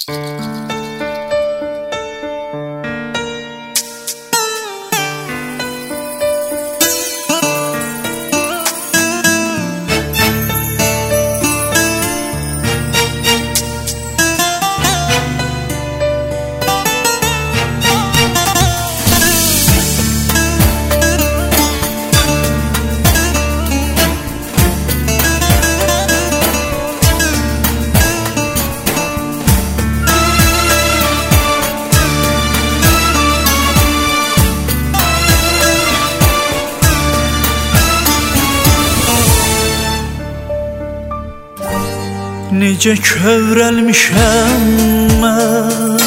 Necə kövrəlmişəm mən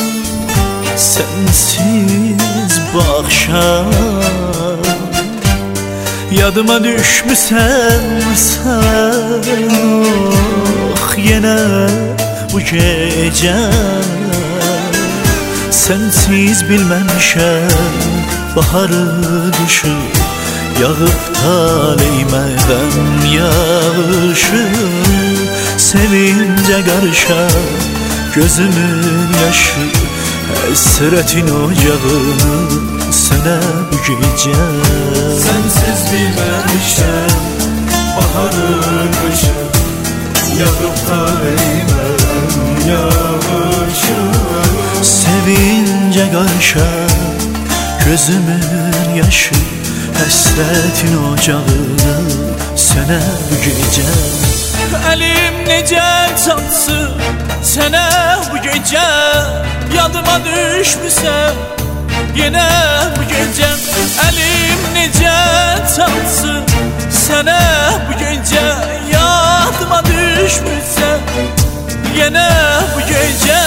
sənsiz bu axşam, yadıma düşmüsən sən, oh yenə bu gecə. Sənsiz bilməmişəm baharı qışı, yağıb taleymədən yağışı. Sevince qarışar gözümün yaşı, həsrətin ocağını sənə bu gecə. Sensiz bilməmişəm baharın qışı, yağıb taleymədən yağışı. Sevince qarışar gözümün yaşı, həsrətin ocağını sənə bu gecə. Əlim necə çatsın sənə bu gecə, yadıma düşmüsən yenə bu gecə. Əlim necə çatsın sənə bu gecə, yadıma düşmüsən yenə bu gecə.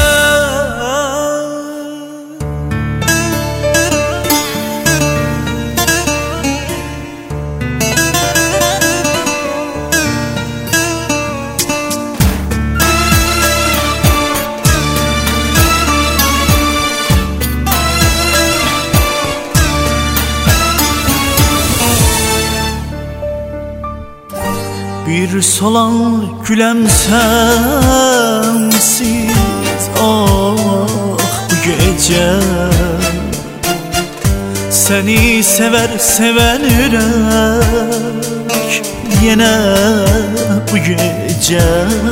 Bir solan güləm sənsiz, oh bu gecə. Səni sevər sevən ürək yenə bu gecə.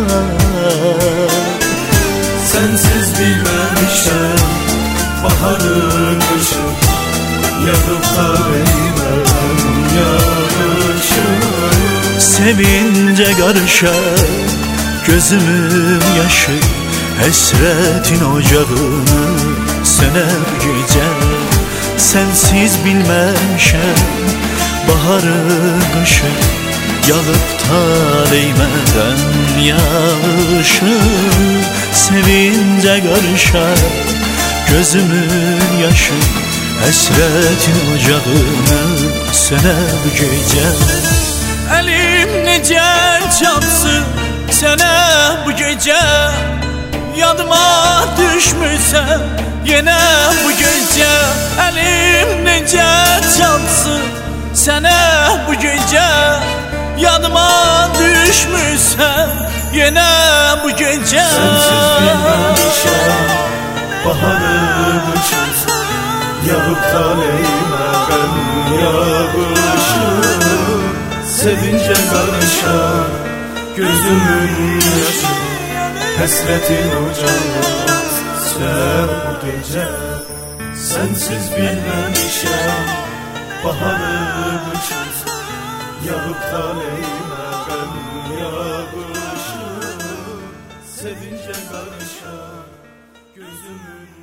Sensiz bilməmişəm baharın qışı, yağıb taleymədən yağışı. Sevince qarışar gözümün yaşı, həsrətin ocağını sənə bu gecə. Sənsiz bilməmişəm baharı qışı, yağıb taleymədən yağışı. Sevince qarışar gözümün yaşı, həsrətin ocağını sənə bu gecə. Əlim necə çatsın sənə bu gecə, yadıma düşmüsən yenə bu gecə. Əlim necə çatsın sənə bu gecə, yadıma düşmüsən yenə bu gecə. Sensiz bilməmişəm baharın qışı, yağıb taleymədən yağışı. Sevince karışar gözümün yaşı, həsrətin ocağı sen bu gece. Sensiz bilməmişəm baharı qışı, yağıb taleymədən yağışı. Sevince karışar gözümün